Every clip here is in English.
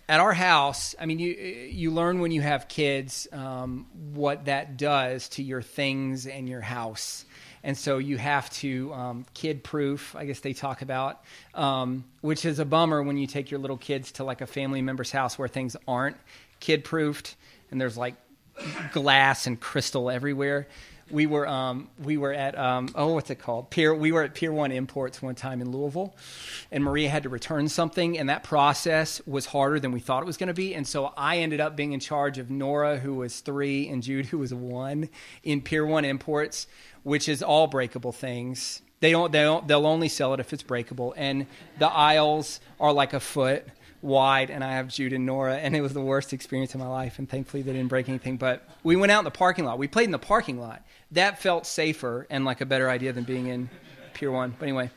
at our house, I mean, you learn when you have kids what that does to your things and your house. And so you have to kid-proof, I guess they talk about, which is a bummer when you take your little kids to like a family member's house where things aren't kid-proofed and there's like glass and crystal everywhere. We were at what's it called? We were at Pier 1 Imports one time in Louisville, and Maria had to return something, and that process was harder than we thought it was going to be. And so I ended up being in charge of Nora, who was 3, and Jude, who was 1, in Pier 1 Imports, which is all breakable things. They'll only sell it if it's breakable, and the aisles are like a foot wide, and I have Jude and Nora, and it was the worst experience of my life, and thankfully they didn't break anything. But we went out in the parking lot. We played in the parking lot. That felt safer and like a better idea than being in Pier 1. But anyway,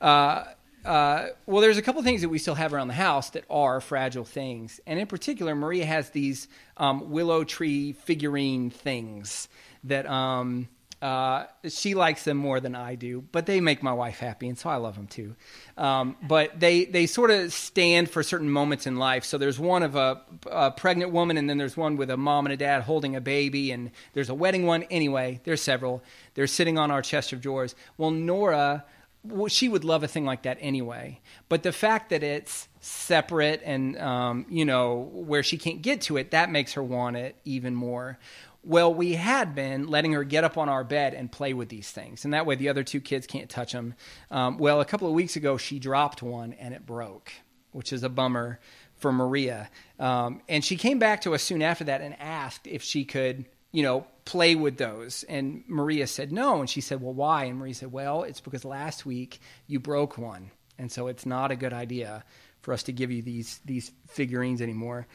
well, there's a couple of things that we still have around the house that are fragile things. And in particular, Maria has these willow tree figurine things that she likes them more than I do, but they make my wife happy, and so I love them too. But they sort of stand for certain moments in life. So there's one of a pregnant woman, and then there's one with a mom and a dad holding a baby, and there's a wedding one. Anyway, there's several. They're sitting on our chest of drawers. Well, Nora, she would love a thing like that anyway. But the fact that it's separate and, where she can't get to it, that makes her want it even more. Well, we had been letting her get up on our bed and play with these things, and that way the other 2 kids can't touch them. Well, a couple of weeks ago, she dropped one, and it broke, which is a bummer for Maria. And she came back to us soon after that and asked if she could, play with those. And Maria said no, and she said, well, why? And Maria said, well, it's because last week you broke one, and so it's not a good idea for us to give you these figurines anymore.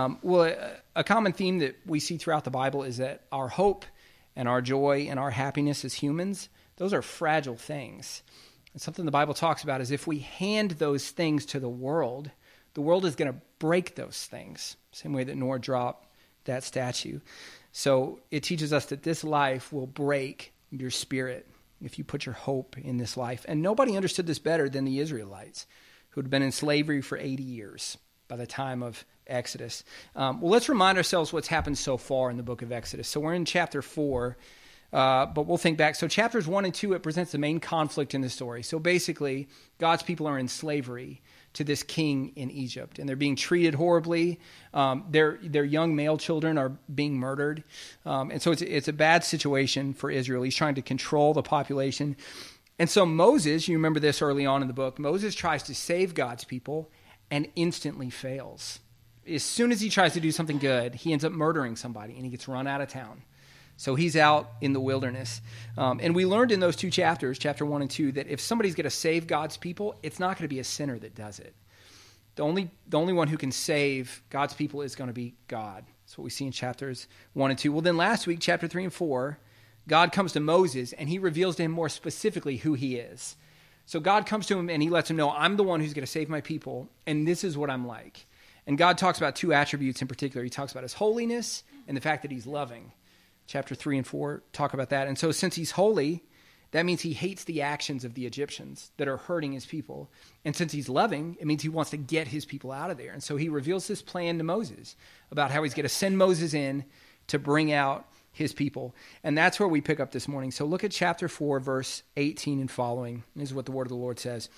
A common theme that we see throughout the Bible is that our hope and our joy and our happiness as humans, those are fragile things. And something the Bible talks about is if we hand those things to the world is going to break those things, same way that Noah dropped that statue. So it teaches us that this life will break your spirit if you put your hope in this life. And nobody understood this better than the Israelites, who had been in slavery for 80 years by the time of Exodus. Well, let's remind ourselves what's happened so far in the book of Exodus. So we're in chapter 4, but we'll think back. So chapters 1 and 2, it presents the main conflict in the story. So basically, God's people are in slavery to this king in Egypt, and they're being treated horribly. Their young male children are being murdered. And so it's a bad situation for Israel. He's trying to control the population. And so Moses, you remember this early on in the book, Moses tries to save God's people and instantly fails. As soon as he tries to do something good, he ends up murdering somebody and he gets run out of town. So he's out in the wilderness. And we learned in those 2 chapters, chapter 1 and 2, that if somebody's going to save God's people, it's not going to be a sinner that does it. The only one who can save God's people is going to be God. That's what we see in chapters 1 and 2. Well, then last week, chapter 3 and 4, God comes to Moses, and he reveals to him more specifically who he is. So God comes to him, and he lets him know, I'm the one who's going to save my people, and this is what I'm like. And God talks about 2 attributes in particular. He talks about his holiness and the fact that he's loving. Chapter 3 and 4 talk about that. And so since he's holy, that means he hates the actions of the Egyptians that are hurting his people. And since he's loving, it means he wants to get his people out of there. And so he reveals this plan to Moses about how he's going to send Moses in to bring out his people. And that's where we pick up this morning. So look at chapter 4, verse 18 and following. This is what the word of the Lord says.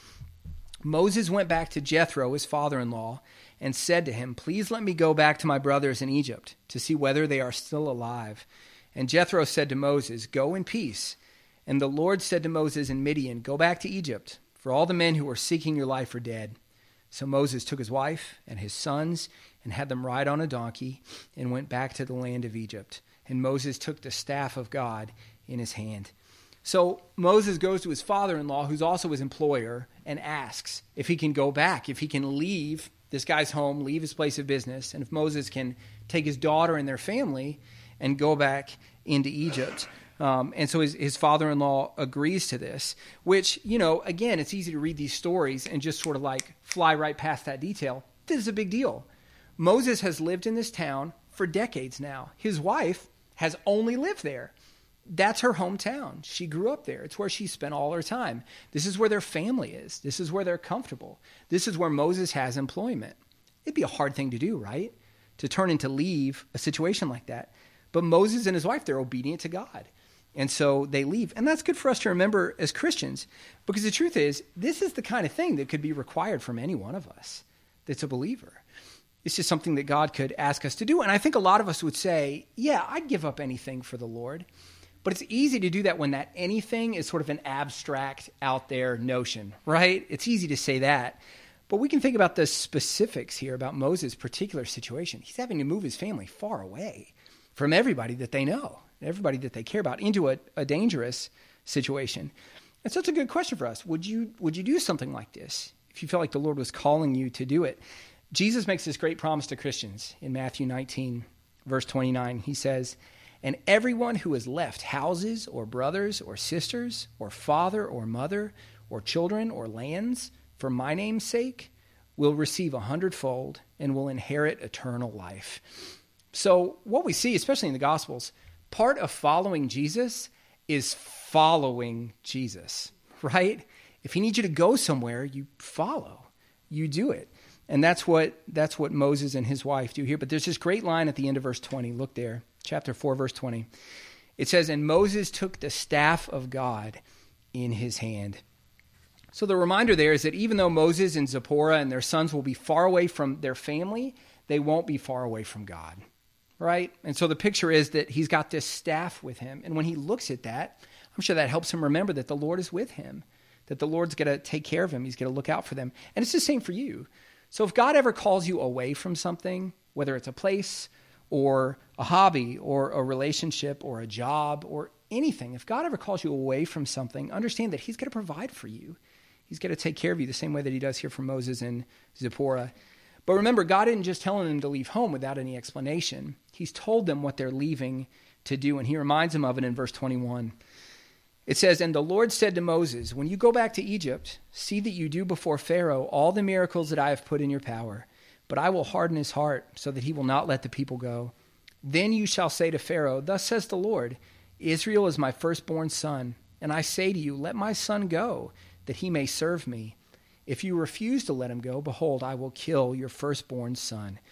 Moses went back to Jethro, his father-in-law, and said to him, please let me go back to my brothers in Egypt to see whether they are still alive. And Jethro said to Moses, go in peace. And the Lord said to Moses in Midian, go back to Egypt, for all the men who are seeking your life are dead. So Moses took his wife and his sons and had them ride on a donkey and went back to the land of Egypt. And Moses took the staff of God in his hand. So Moses goes to his father-in-law, who's also his employer, and asks if he can go back, if he can leave this guy's home, leave his place of business, and if Moses can take his daughter and their family and go back into Egypt. And so his father-in-law agrees to this, which, again, it's easy to read these stories and just sort of like fly right past that detail. This is a big deal. Moses has lived in this town for decades now. His wife has only lived there. That's her hometown. She grew up there. It's where she spent all her time. This is where their family is. This is where they're comfortable. This is where Moses has employment. It'd be a hard thing to do, right? To turn and to leave a situation like that. But Moses and his wife, they're obedient to God. And so they leave. And that's good for us to remember as Christians, because the truth is, this is the kind of thing that could be required from any one of us that's a believer. It's just something that God could ask us to do. And I think a lot of us would say, yeah, I'd give up anything for the Lord. But it's easy to do that when that anything is sort of an abstract, out there notion, right? It's easy to say that. But we can think about the specifics here about Moses' particular situation. He's having to move his family far away from everybody that they know, everybody that they care about, into a dangerous situation. And so it's a good question for us. Would you do something like this if you felt like the Lord was calling you to do it? Jesus makes this great promise to Christians in Matthew 19, verse 29. He says, "And everyone who has left houses or brothers or sisters or father or mother or children or lands for my name's sake will receive 100-fold and will inherit eternal life." So what we see, especially in the Gospels, part of following Jesus is following Jesus, right? If he needs you to go somewhere, you follow, you do it. And that's what Moses and his wife do here. But there's this great line at the end of verse 20. Look there, chapter 4, verse 20. It says, "And Moses took the staff of God in his hand." So the reminder there is that even though Moses and Zipporah and their sons will be far away from their family, they won't be far away from God, right? And so the picture is that he's got this staff with him. And when he looks at that, I'm sure that helps him remember that the Lord is with him, that the Lord's going to take care of him. He's going to look out for them. And it's the same for you. So if God ever calls you away from something, whether it's a place or a hobby or a relationship or a job or anything, if God ever calls you away from something, understand that he's going to provide for you. He's going to take care of you the same way that he does here for Moses and Zipporah. But remember, God isn't just telling them to leave home without any explanation. He's told them what they're leaving to do, and he reminds them of it in verse 21. It says, "And the Lord said to Moses, when you go back to Egypt, see that you do before Pharaoh all the miracles that I have put in your power. But I will harden his heart so that he will not let the people go. Then you shall say to Pharaoh, thus says the Lord, Israel is my firstborn son. And I say to you, let my son go, that he may serve me. If you refuse to let him go, behold, I will kill your firstborn son."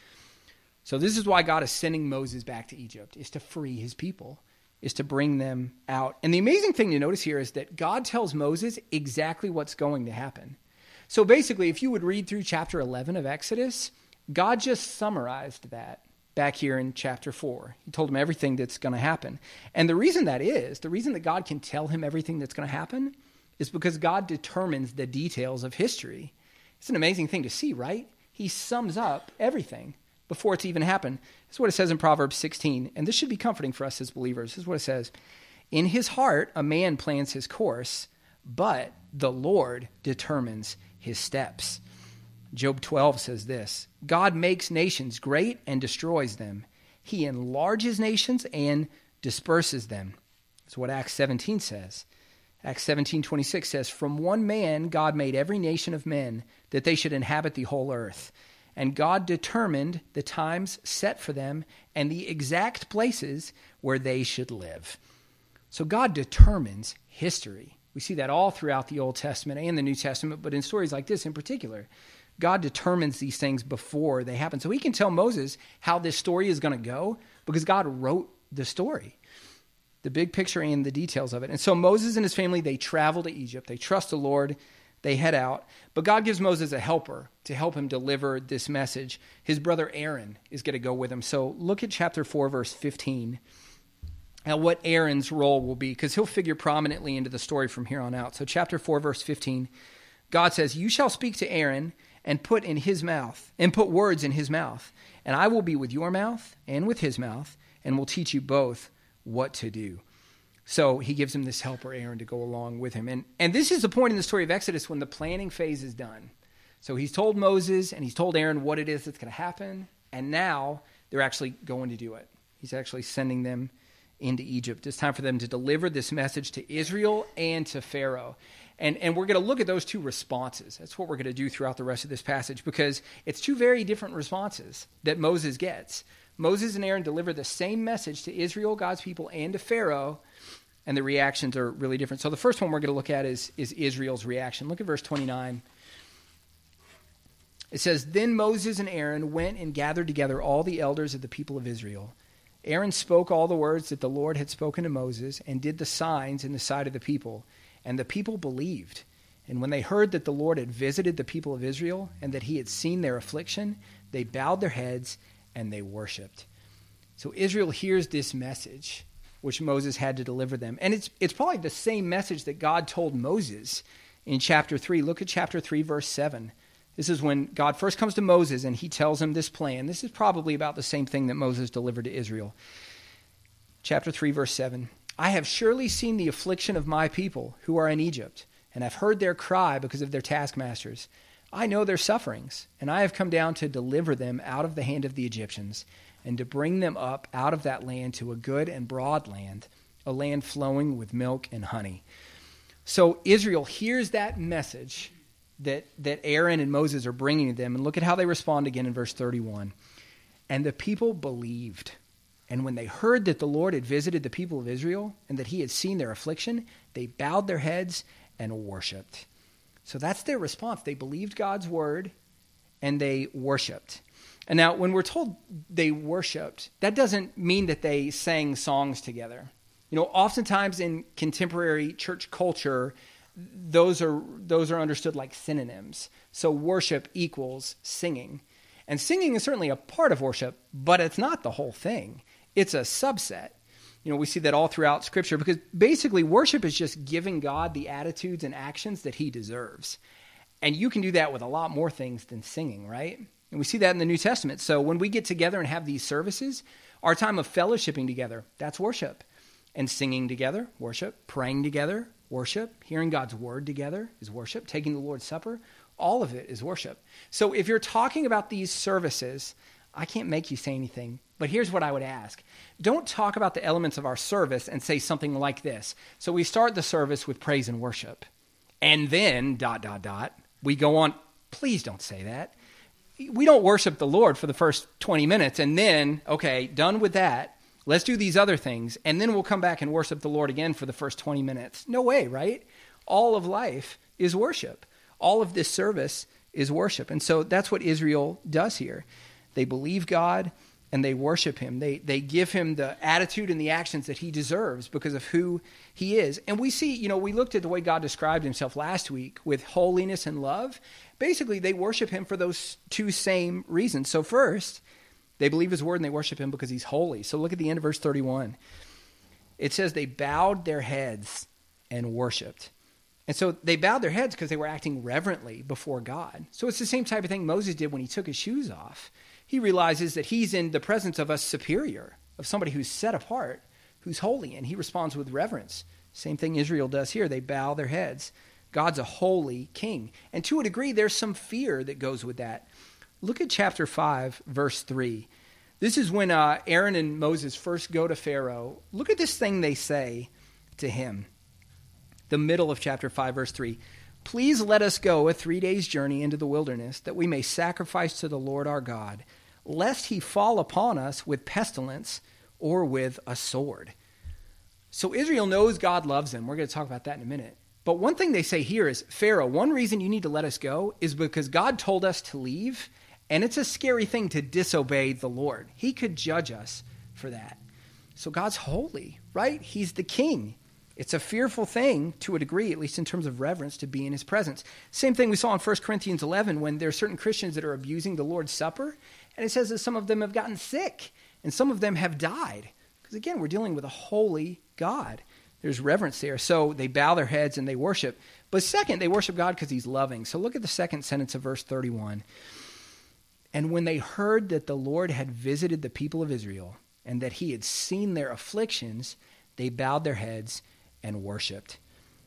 So this is why God is sending Moses back to Egypt, is to free his people, is to bring them out. And the amazing thing to notice here is that God tells Moses exactly what's going to happen. So basically, if you would read through chapter 11 of Exodus, God just summarized that back here in chapter 4. He told him everything that's going to happen. And the reason that God can tell him everything that's going to happen is because God determines the details of history. It's an amazing thing to see, right? He sums up everything before it's even happened. This is what it says in Proverbs 16, and this should be comforting for us as believers. This is what it says. "In his heart, a man plans his course, but the Lord determines his steps." Job 12 says this, "God makes nations great and destroys them. He enlarges nations and disperses them." That's what Acts 17 says. Acts 17:26 says, "From one man God made every nation of men, that they should inhabit the whole earth. And God determined the times set for them and the exact places where they should live." So God determines history. We see that all throughout the Old Testament and the New Testament, but in stories like this in particular, God determines these things before they happen. So he can tell Moses how this story is going to go because God wrote the story, the big picture and the details of it. And so Moses and his family, they travel to Egypt. They trust the Lord. They head out. But God gives Moses a helper to help him deliver this message. His brother Aaron is going to go with him. So look at chapter 4, verse 15. Now what Aaron's role will be, because he'll figure prominently into the story from here on out. So chapter 4, verse 15, God says, "You shall speak to Aaron and put words in his mouth, and I will be with your mouth and with his mouth, and will teach you both what to do." So he gives him this helper, Aaron, to go along with him. And this is the point in the story of Exodus when the planning phase is done. So he's told Moses and he's told Aaron what it is that's going to happen, and now they're actually going to do it. He's actually sending them into Egypt. It's time for them to deliver this message to Israel and to Pharaoh. And we're going to look at those two responses. That's what we're going to do throughout the rest of this passage, because it's two very different responses that Moses gets. Moses and Aaron deliver the same message to Israel, God's people, and to Pharaoh, and the reactions are really different. So the first one we're going to look at is Israel's reaction. Look at verse 29. It says, "Then Moses and Aaron went and gathered together all the elders of the people of Israel. Aaron spoke all the words that the Lord had spoken to Moses and did the signs in the sight of the people. And the people believed. And when they heard that the Lord had visited the people of Israel and that he had seen their affliction, they bowed their heads and they worshiped." So Israel hears this message, which Moses had to deliver them. And it's probably the same message that God told Moses in chapter 3. Look at chapter 3, verse 7. This is when God first comes to Moses and he tells him this plan. This is probably about the same thing that Moses delivered to Israel. Chapter 3, verse 7. "I have surely seen the affliction of my people who are in Egypt, and have heard their cry because of their taskmasters. I know their sufferings, and I have come down to deliver them out of the hand of the Egyptians, and to bring them up out of that land to a good and broad land, a land flowing with milk and honey." So Israel hears that message that Aaron and Moses are bringing to them, and look at how they respond again in verse 31. "And the people believed. And when they heard that the Lord had visited the people of Israel and that he had seen their affliction, they bowed their heads and worshiped." So that's their response. They believed God's word and they worshiped. And now when we're told they worshiped, that doesn't mean that they sang songs together. You know, oftentimes in contemporary church culture, those are understood like synonyms. So worship equals singing. And singing is certainly a part of worship, but it's not the whole thing. It's a subset. You know, we see that all throughout Scripture because basically worship is just giving God the attitudes and actions that he deserves. And you can do that with a lot more things than singing, right? And we see that in the New Testament. So when we get together and have these services, our time of fellowshipping together, that's worship. And singing together, worship. Praying together, worship. Hearing God's word together is worship. Taking the Lord's Supper, all of it is worship. So if you're talking about these services, I can't make you say anything, but here's what I would ask. Don't talk about the elements of our service and say something like this. So we start the service with praise and worship, and then ... we go on. Please don't say that. We don't worship the Lord for the first 20 minutes, and then, okay, done with that, let's do these other things, and then we'll come back and worship the Lord again for the first 20 minutes. No way, right? All of life is worship. All of this service is worship. And so that's what Israel does here. They believe God and they worship him. They give him the attitude and the actions that he deserves because of who he is. And we see, you know, we looked at the way God described himself last week with holiness and love. Basically, they worship him for those two same reasons. So first, they believe his word and they worship him because he's holy. So look at the end of verse 31. It says they bowed their heads and worshiped. And so they bowed their heads because they were acting reverently before God. So it's the same type of thing Moses did when he took his shoes off. He realizes that he's in the presence of a superior, of somebody who's set apart, who's holy, and he responds with reverence. Same thing Israel does here. They bow their heads. God's a holy king. And to a degree, there's some fear that goes with that. Look at chapter 5, verse 3. This is when Aaron and Moses first go to Pharaoh. Look at this thing they say to him. The middle of chapter 5, verse 3. "Please let us go a 3 days' journey into the wilderness, that we may sacrifice to the Lord our God, lest he fall upon us with pestilence or with a sword." So Israel knows God loves them. We're going to talk about that in a minute. But one thing they say here is, Pharaoh, one reason you need to let us go is because God told us to leave, and it's a scary thing to disobey the Lord. He could judge us for that. So God's holy, right? He's the king. It's a fearful thing to a degree, at least in terms of reverence, to be in his presence. Same thing we saw in 1 Corinthians 11 when there are certain Christians that are abusing the Lord's Supper. And it says that some of them have gotten sick and some of them have died. Because again, we're dealing with a holy God. There's reverence there. So they bow their heads and they worship. But second, they worship God because he's loving. So look at the second sentence of verse 31. "And when they heard that the Lord had visited the people of Israel and that he had seen their afflictions, they bowed their heads and worshiped."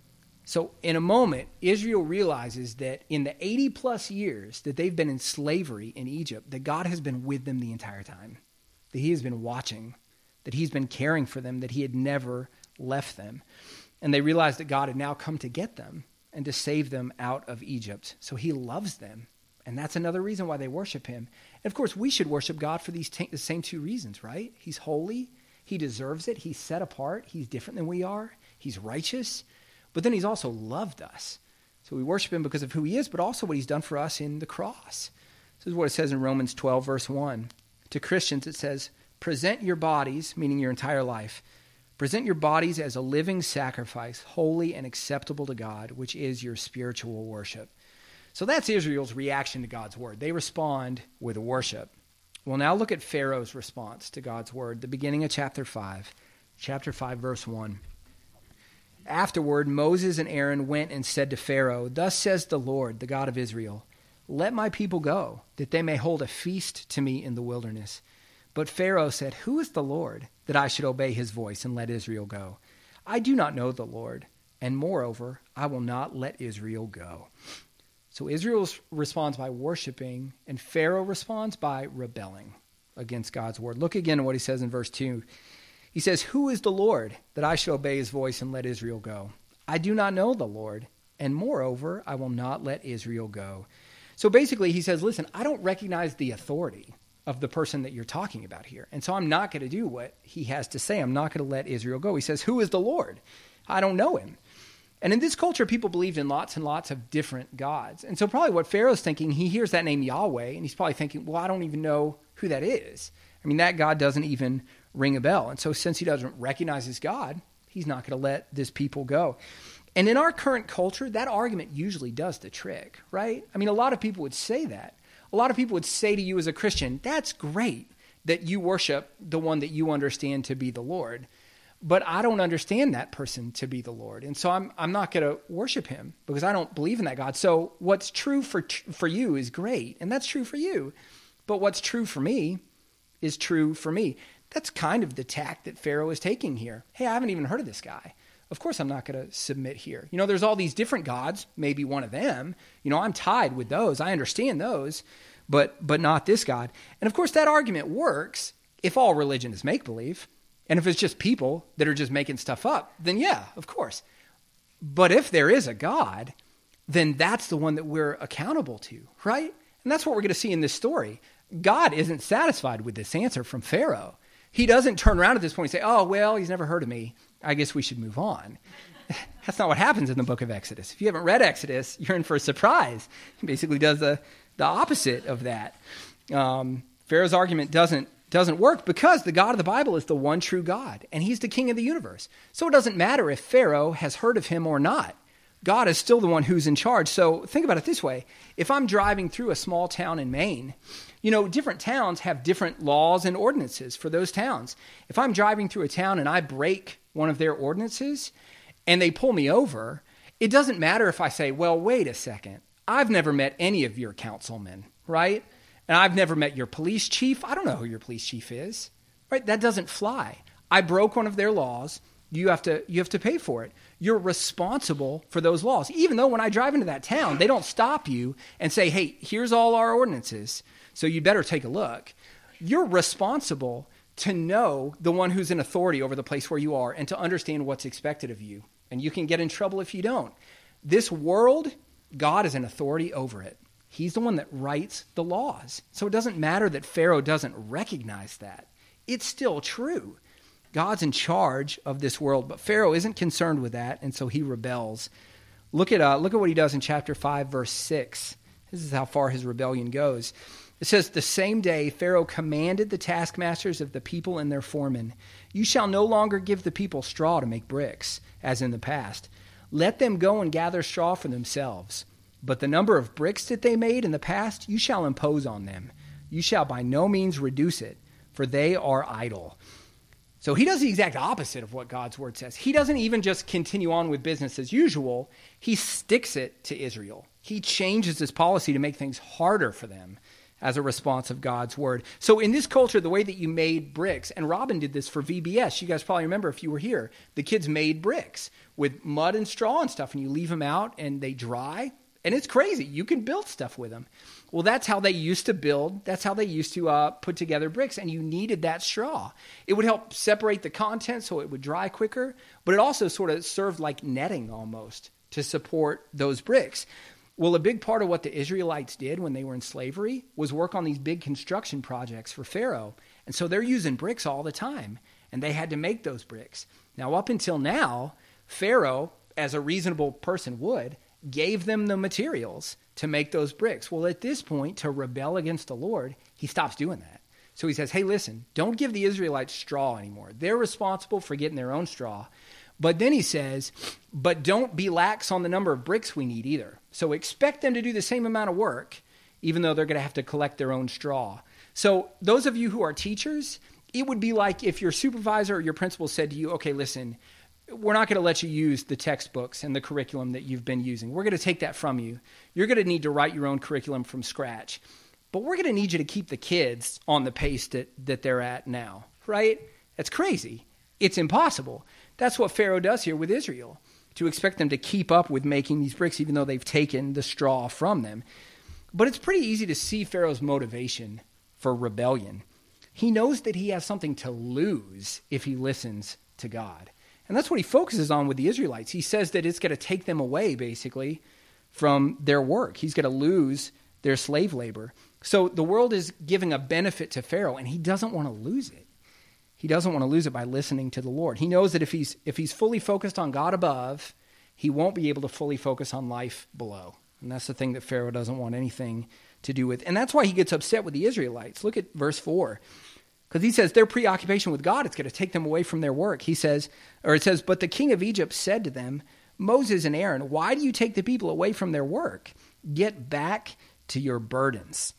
So in a moment, Israel realizes that in the 80 plus years that they've been in slavery in Egypt, that God has been with them the entire time, that he has been watching, that he's been caring for them, that he had never left them. And they realized that God had now come to get them and to save them out of Egypt. So he loves them. And that's another reason why they worship him. And of course, we should worship God for the same two reasons, right? He's holy. He deserves it. He's set apart. He's different than we are. He's righteous. But then he's also loved us. So we worship him because of who he is, but also what he's done for us in the cross. This is what it says in Romans 12, verse 1. To Christians, it says, present your bodies, meaning your entire life, present your bodies as a living sacrifice, holy and acceptable to God, which is your spiritual worship. So that's Israel's reaction to God's word. They respond with worship. Well, now look at Pharaoh's response to God's word, the beginning of chapter 5, verse 1. Afterward, Moses and Aaron went and said to Pharaoh, thus says the Lord, the God of Israel, let my people go, that they may hold a feast to me in the wilderness. But Pharaoh said, who is the Lord, that I should obey his voice and let Israel go? I do not know the Lord, and moreover, I will not let Israel go. So Israel responds by worshiping, and Pharaoh responds by rebelling against God's word. Look again at what he says in verse 2. He says, who is the Lord, that I should obey his voice and let Israel go? I do not know the Lord, and moreover, I will not let Israel go. So basically, he says, listen, I don't recognize the authority of the person that you're talking about here. And so I'm not going to do what he has to say. I'm not going to let Israel go. He says, who is the Lord? I don't know him. And in this culture, people believed in lots and lots of different gods. And so probably what Pharaoh's thinking, he hears that name Yahweh, and he's probably thinking, well, I don't even know who that is. I mean, that God doesn't even ring a bell. And so since he doesn't recognize his God, he's not going to let this people go. And in our current culture, that argument usually does the trick, right? I mean, a lot of people would say that. A lot of people would say to you as a Christian, that's great that you worship the one that you understand to be the Lord, but I don't understand that person to be the Lord. And so I'm not going to worship him because I don't believe in that God. So what's true for you is great, and that's true for you. But what's true for me is true for me. That's kind of the tack that Pharaoh is taking here. Hey, I haven't even heard of this guy. Of course I'm not going to submit here. You know, there's all these different gods, maybe one of them. You know, I'm tied with those. I understand those, but not this God. And of course that argument works if all religion is make-believe. And if it's just people that are just making stuff up, then yeah, of course. But if there is a God, then that's the one that we're accountable to, right? And that's what we're going to see in this story. God isn't satisfied with this answer from Pharaoh. He doesn't turn around at this point and say, oh, well, he's never heard of me. I guess we should move on. That's not what happens in the book of Exodus. If you haven't read Exodus, you're in for a surprise. He basically does the opposite of that. Pharaoh's argument doesn't work because the God of the Bible is the one true God, and he's the king of the universe. So it doesn't matter if Pharaoh has heard of him or not. God is still the one who's in charge. So think about it this way. If I'm driving through a small town in Maine, you know, different towns have different laws and ordinances for those towns. If I'm driving through a town and I break one of their ordinances and they pull me over, it doesn't matter if I say, well, wait a second. I've never met any of your councilmen, right? And I've never met your police chief. I don't know who your police chief is, right? That doesn't fly. I broke one of their laws. You have to pay for it. You're responsible for those laws. Even though when I drive into that town, they don't stop you and say, hey, here's all our ordinances, so you better take a look. You're responsible to know the one who's in authority over the place where you are and to understand what's expected of you. And you can get in trouble if you don't. This world, God is in authority over it. He's the one that writes the laws. So it doesn't matter that Pharaoh doesn't recognize that. It's still true. God's in charge of this world, but Pharaoh isn't concerned with that, and so he rebels. Look at what he does in chapter 5, verse 6. This is how far his rebellion goes. It says, the same day Pharaoh commanded the taskmasters of the people and their foremen, you shall no longer give the people straw to make bricks, as in the past. Let them go and gather straw for themselves. But the number of bricks that they made in the past, you shall impose on them. You shall by no means reduce it, for they are idle. So he does the exact opposite of what God's word says. He doesn't even just continue on with business as usual. He sticks it to Israel. He changes his policy to make things harder for them as a response of God's word. So in this culture, the way that you made bricks, and Robin did this for VBS, you guys probably remember if you were here, the kids made bricks with mud and straw and stuff, and you leave them out and they dry. And it's crazy. You can build stuff with them. Well, that's how they used to build. That's how they used to put together bricks. And you needed that straw. It would help separate the content so it would dry quicker. But it also sort of served like netting almost to support those bricks. Well, a big part of what the Israelites did when they were in slavery was work on these big construction projects for Pharaoh. And so they're using bricks all the time. And they had to make those bricks. Now, up until now, Pharaoh, as a reasonable person would, gave them the materials to make those bricks. Well, at this point, to rebel against the Lord, he stops doing that. So he says, hey, listen, don't give the Israelites straw anymore. They're responsible for getting their own straw. But then he says, but don't be lax on the number of bricks we need either. So expect them to do the same amount of work, even though they're going to have to collect their own straw. So those of you who are teachers, it would be like if your supervisor or your principal said to you, okay, listen, we're not going to let you use the textbooks and the curriculum that you've been using. We're going to take that from you. You're going to need to write your own curriculum from scratch. But we're going to need you to keep the kids on the pace that they're at now, right? That's crazy. It's impossible. That's what Pharaoh does here with Israel, to expect them to keep up with making these bricks, even though they've taken the straw from them. But it's pretty easy to see Pharaoh's motivation for rebellion. He knows that he has something to lose if he listens to God. And that's what he focuses on with the Israelites. He says that it's going to take them away, basically, from their work. He's going to lose their slave labor. So the world is giving a benefit to Pharaoh, and he doesn't want to lose it. He doesn't want to lose it by listening to the Lord. He knows that if he's fully focused on God above, he won't be able to fully focus on life below. And that's the thing that Pharaoh doesn't want anything to do with. And that's why he gets upset with the Israelites. Look at verse 4. Because he says their preoccupation with God, it's going to take them away from their work. It says, but the king of Egypt said to them, Moses and Aaron, why do you take the people away from their work? Get back to your burdens.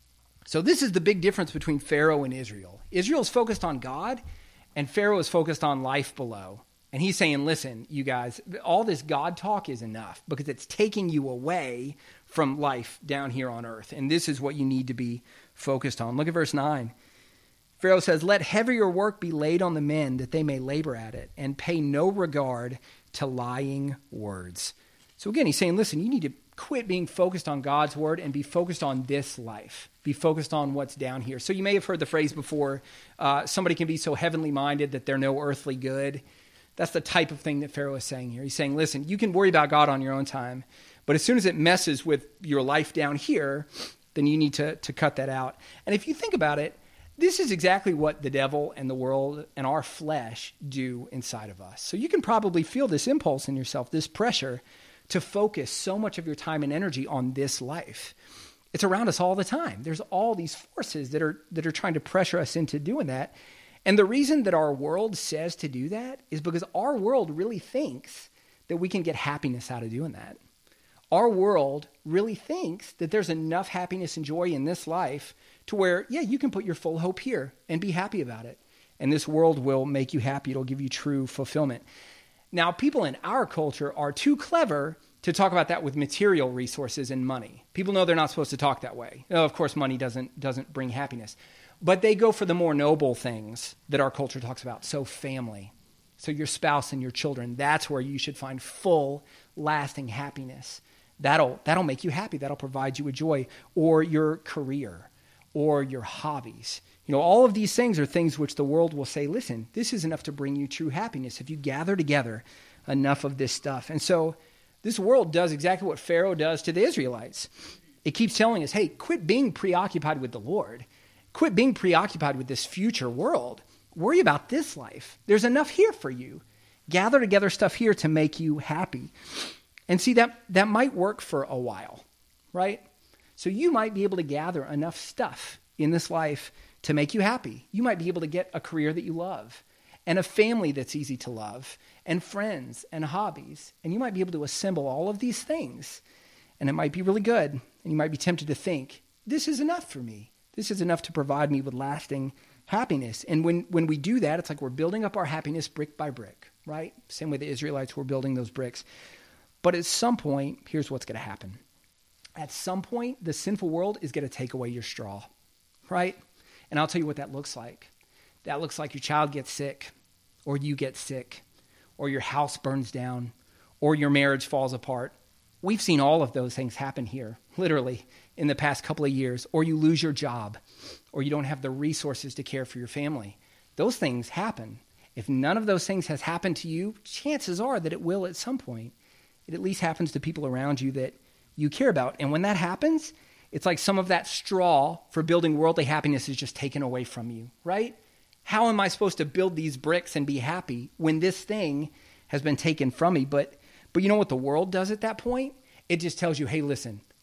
So this is the big difference between Pharaoh and Israel. Israel's focused on God, and Pharaoh is focused on life below. And he's saying, listen, you guys, all this God talk is enough because it's taking you away from life down here on earth. And this is what you need to be focused on. Look at verse 9. Pharaoh says, let heavier work be laid on the men that they may labor at it and pay no regard to lying words. So again, he's saying, listen, you need to quit being focused on God's word and be focused on this life. Be focused on what's down here. So you may have heard the phrase before, somebody can be so heavenly minded that they're no earthly good. That's the type of thing that Pharaoh is saying here. He's saying, listen, you can worry about God on your own time, but as soon as it messes with your life down here, then you need to cut that out. And if you think about it, this is exactly what the devil and the world and our flesh do inside of us. So you can probably feel this impulse in yourself, this pressure to focus so much of your time and energy on this life. It's around us all the time. There's all these forces that are trying to pressure us into doing that. And the reason that our world says to do that is because our world really thinks that we can get happiness out of doing that. Our world really thinks that there's enough happiness and joy in this life to where, yeah, you can put your full hope here and be happy about it. And this world will make you happy. It'll give you true fulfillment. Now, people in our culture are too clever to talk about that with material resources and money. People know they're not supposed to talk that way. Of course, money doesn't bring happiness. But they go for the more noble things that our culture talks about. So family, so your spouse and your children, that's where you should find full, lasting happiness. That'll make you happy. That'll provide you with joy. Or your career, or your hobbies. You know, all of these things are things which the world will say, listen, this is enough to bring you true happiness if you gather together enough of this stuff. And so this world does exactly what Pharaoh does to the Israelites. It keeps telling us, hey, quit being preoccupied with the Lord. Quit being preoccupied with this future world. Worry about this life. There's enough here for you. Gather together stuff here to make you happy. And see, that might work for a while, right? So you might be able to gather enough stuff in this life to make you happy. You might be able to get a career that you love and a family that's easy to love and friends and hobbies. And you might be able to assemble all of these things. And it might be really good. And you might be tempted to think, this is enough for me. This is enough to provide me with lasting happiness. And when we do that, it's like we're building up our happiness brick by brick, right? Same way the Israelites were building those bricks. But at some point, here's what's going to happen. At some point, the sinful world is going to take away your straw, right? And I'll tell you what that looks like. That looks like your child gets sick, or you get sick, or your house burns down, or your marriage falls apart. We've seen all of those things happen here, literally, in the past couple of years. Or you lose your job, or you don't have the resources to care for your family. Those things happen. If none of those things has happened to you, chances are that it will at some point. It at least happens to people around you that you care about. And when that happens, it's like some of that straw for building worldly happiness is just taken away from you, right? How am I supposed to build these bricks and be happy when this thing has been taken from me? But you know what the world does at that point? It just tells you, hey, listen,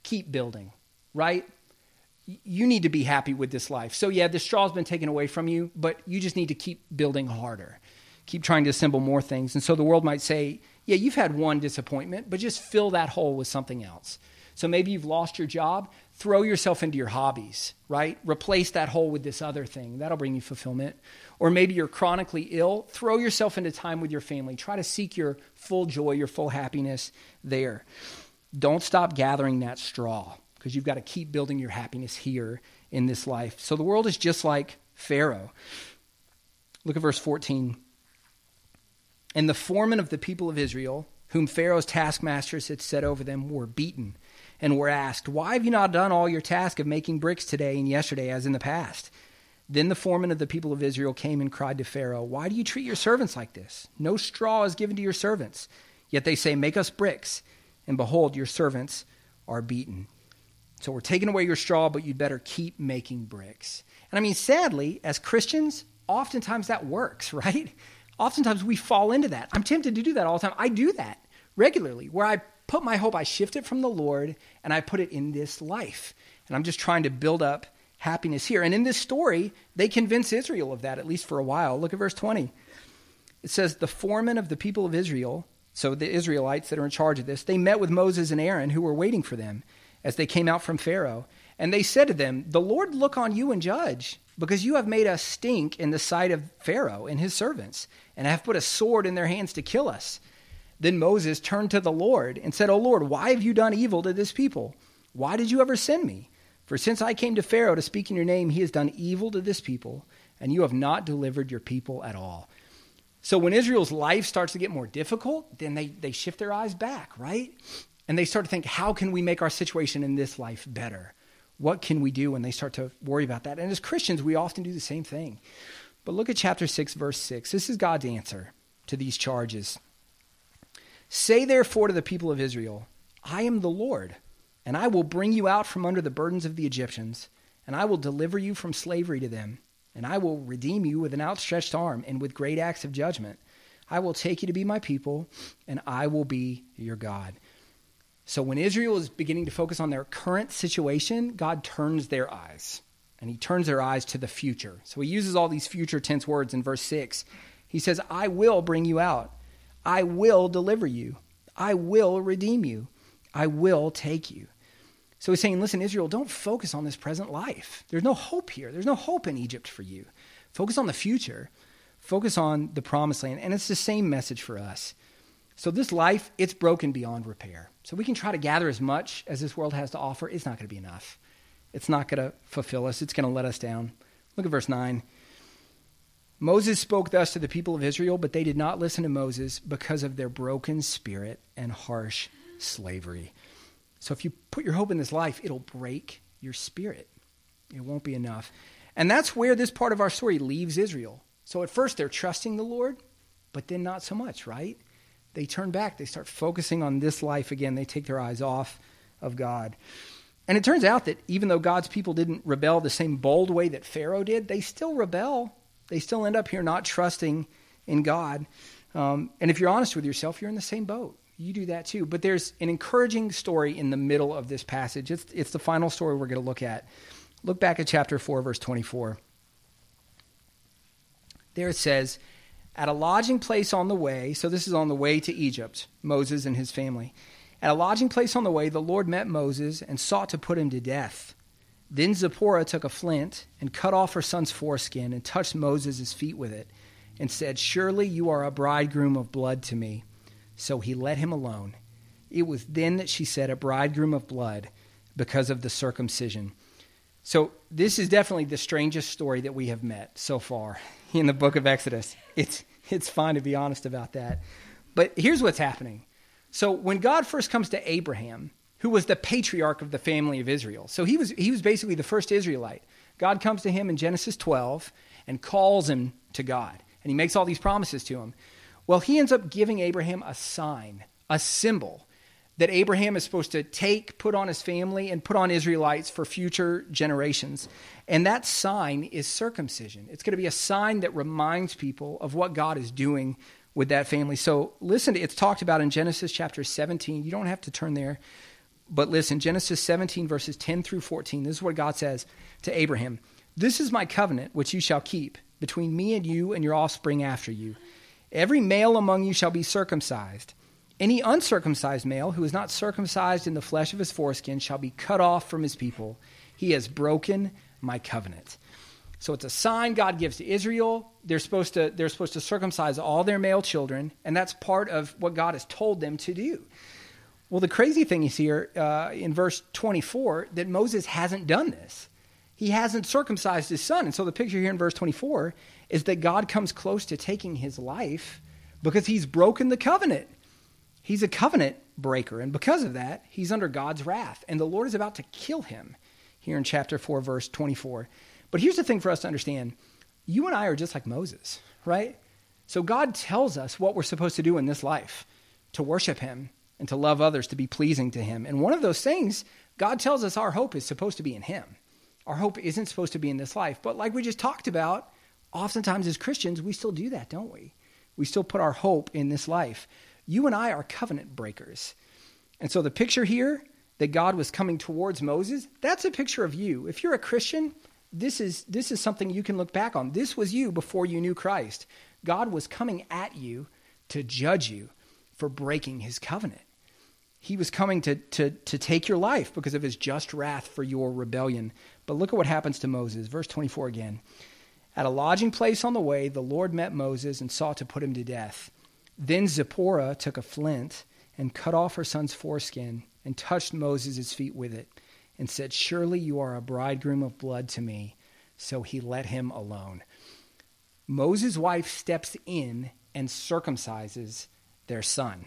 keep building, right? You need to be happy with this life. So yeah, the straw's been taken away from you, but you just need to keep building harder. Keep trying to assemble more things. And so the world might say, yeah, you've had one disappointment, but just fill that hole with something else. So maybe you've lost your job. Throw yourself into your hobbies, right? Replace that hole with this other thing. That'll bring you fulfillment. Or maybe you're chronically ill. Throw yourself into time with your family. Try to seek your full joy, your full happiness there. Don't stop gathering that straw, because you've got to keep building your happiness here in this life. So the world is just like Pharaoh. Look at verse 14. And the foremen of the people of Israel, whom Pharaoh's taskmasters had set over them, were beaten and were asked, why have you not done all your task of making bricks today and yesterday as in the past? Then the foreman of the people of Israel came and cried to Pharaoh, why do you treat your servants like this? No straw is given to your servants. Yet they say, make us bricks. And behold, your servants are beaten. So we're taking away your straw, but you'd better keep making bricks. And I mean, sadly, as Christians, oftentimes that works, right? Oftentimes we fall into that. I'm tempted to do that all the time. I do that regularly, where I put my hope, I shift it from the Lord, and I put it in this life. And I'm just trying to build up happiness here. And in this story, they convince Israel of that, at least for a while. Look at verse 20. It says, the foremen of the people of Israel, so the Israelites that are in charge of this, they met with Moses and Aaron, who were waiting for them as they came out from Pharaoh. And they said to them, the Lord look on you and judge, because you have made us stink in the sight of Pharaoh and his servants, and have put a sword in their hands to kill us. Then Moses turned to the Lord and said, O Lord, why have you done evil to this people? Why did you ever send me? For since I came to Pharaoh to speak in your name, he has done evil to this people, and you have not delivered your people at all. So when Israel's life starts to get more difficult, then they shift their eyes back, right? And they start to think, how can we make our situation in this life better? What can we do? And they start to worry about that. And as Christians, we often do the same thing. But look at chapter 6, verse 6. This is God's answer to these charges. Say therefore to the people of Israel, I am the Lord, and I will bring you out from under the burdens of the Egyptians, and I will deliver you from slavery to them, and I will redeem you with an outstretched arm and with great acts of judgment. I will take you to be my people, and I will be your God. So when Israel is beginning to focus on their current situation, God turns their eyes, and he turns their eyes to the future. So he uses all these future tense words in verse 6. He says, I will bring you out. I will deliver you. I will redeem you. I will take you. So he's saying, listen, Israel, don't focus on this present life. There's no hope here. There's no hope in Egypt for you. Focus on the future. Focus on the promised land. And it's the same message for us. So this life, it's broken beyond repair. So we can try to gather as much as this world has to offer. It's not going to be enough. It's not going to fulfill us. It's going to let us down. Look at verse 9. Moses spoke thus to the people of Israel, but they did not listen to Moses because of their broken spirit and harsh slavery. So if you put your hope in this life, it'll break your spirit. It won't be enough. And that's where this part of our story leaves Israel. So at first they're trusting the Lord, but then not so much, right? They turn back. They start focusing on this life again. They take their eyes off of God. And it turns out that even though God's people didn't rebel the same bold way that Pharaoh did, they still rebel. They still end up here not trusting in God. And if you're honest with yourself, you're in the same boat. You do that too. But there's an encouraging story in the middle of this passage. It's the final story we're going to look at. Look back at chapter 4, verse 24. There it says, at a lodging place on the way, so this is on the way to Egypt, Moses and his family. At a lodging place on the way, the Lord met Moses and sought to put him to death. Then Zipporah took a flint and cut off her son's foreskin and touched Moses' feet with it and said, surely you are a bridegroom of blood to me. So he let him alone. It was then that she said, a bridegroom of blood, because of the circumcision. So this is definitely the strangest story that we have met so far in the book of Exodus. It's fine to be honest about that. But here's what's happening. So when God first comes to Abraham, who was the patriarch of the family of Israel, so he was basically the first Israelite. God comes to him in Genesis 12 and calls him to God. And he makes all these promises to him. Well, he ends up giving Abraham a sign, a symbol that Abraham is supposed to take, put on his family, and put on Israelites for future generations. And that sign is circumcision. It's going to be a sign that reminds people of what God is doing with that family. So listen, it's talked about in Genesis chapter 17. You don't have to turn there. But listen, Genesis 17, verses 10 through 14, this is what God says to Abraham. This is my covenant, which you shall keep between me and you and your offspring after you. Every male among you shall be circumcised. Any uncircumcised male who is not circumcised in the flesh of his foreskin shall be cut off from his people. He has broken my covenant. So it's a sign God gives to Israel. They're supposed to circumcise all their male children, and that's part of what God has told them to do. Well, the crazy thing is here in verse 24 that Moses hasn't done this. He hasn't circumcised his son. And so the picture here in verse 24 is that God comes close to taking his life because he's broken the covenant. He's a covenant breaker, and because of that, he's under God's wrath, and the Lord is about to kill him here in chapter 4, verse 24. But here's the thing for us to understand. You and I are just like Moses, right? So God tells us what we're supposed to do in this life, to worship him and to love others, to be pleasing to him. And one of those things, God tells us our hope is supposed to be in him. Our hope isn't supposed to be in this life. But like we just talked about, oftentimes as Christians, we still do that, don't we? We still put our hope in this life. You and I are covenant breakers. And so the picture here that God was coming towards Moses, that's a picture of you. If you're a Christian, this is something you can look back on. This was you before you knew Christ. God was coming at you to judge you for breaking his covenant. He was coming to take your life because of his just wrath for your rebellion. But look at what happens to Moses. Verse 24 again. At a lodging place on the way, the Lord met Moses and sought to put him to death. Then Zipporah took a flint and cut off her son's foreskin and touched Moses' feet with it and said, surely you are a bridegroom of blood to me. So he let him alone. Moses' wife steps in and circumcises their son.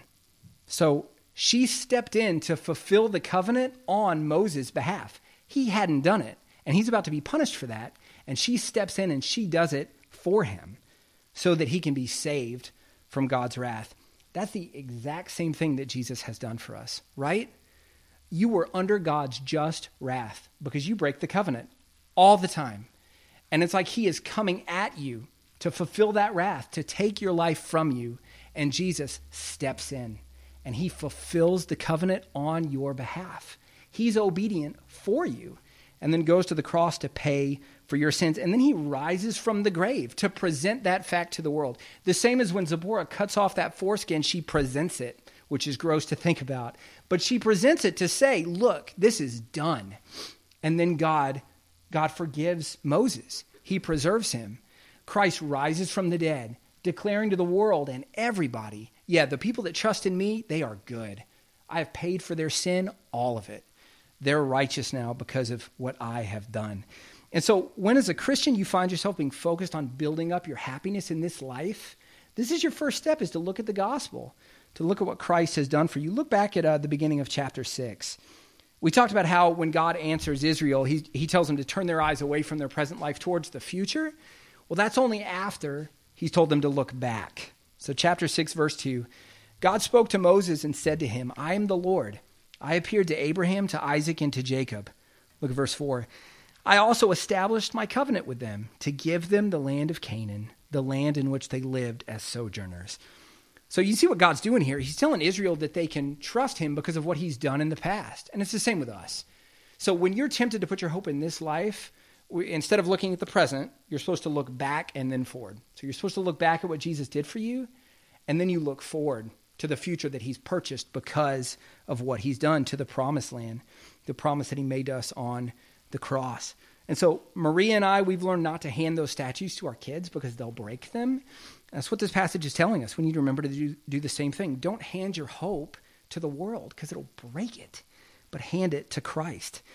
So she stepped in to fulfill the covenant on Moses' behalf. He hadn't done it, and he's about to be punished for that. And she steps in and she does it for him so that he can be saved from God's wrath. That's the exact same thing that Jesus has done for us, right? You were under God's just wrath because you break the covenant all the time. And it's like he is coming at you to fulfill that wrath, to take your life from you. And Jesus steps in and he fulfills the covenant on your behalf. He's obedient for you and then goes to the cross to pay for your sins. And then he rises from the grave to present that fact to the world. The same as when Zipporah cuts off that foreskin, she presents it, which is gross to think about. But she presents it to say, look, this is done. And then God forgives Moses. He preserves him. Christ rises from the dead, declaring to the world and everybody, yeah, the people that trust in me, they are good. I have paid for their sin, all of it. They're righteous now because of what I have done. And so when as a Christian you find yourself being focused on building up your happiness in this life, this is your first step, is to look at the gospel, to look at what Christ has done for you. Look back at the beginning of chapter 6. We talked about how when God answers Israel, he tells them to turn their eyes away from their present life towards the future. Well, that's only after he's told them to look back. So chapter 6, verse 2, God spoke to Moses and said to him, I am the Lord. I appeared to Abraham, to Isaac, and to Jacob. Look at verse 4. I also established my covenant with them to give them the land of Canaan, the land in which they lived as sojourners. So you see what God's doing here. He's telling Israel that they can trust him because of what he's done in the past. And it's the same with us. So when you're tempted to put your hope in this life, instead of looking at the present, you're supposed to look back and then forward. So you're supposed to look back at what Jesus did for you, and then you look forward to the future that he's purchased because of what he's done, to the promised land, the promise that he made to us on the cross. And so Maria and I, we've learned not to hand those statues to our kids because they'll break them. That's what this passage is telling us. We need to remember to do the same thing. Don't hand your hope to the world because it'll break it, but hand it to Christ.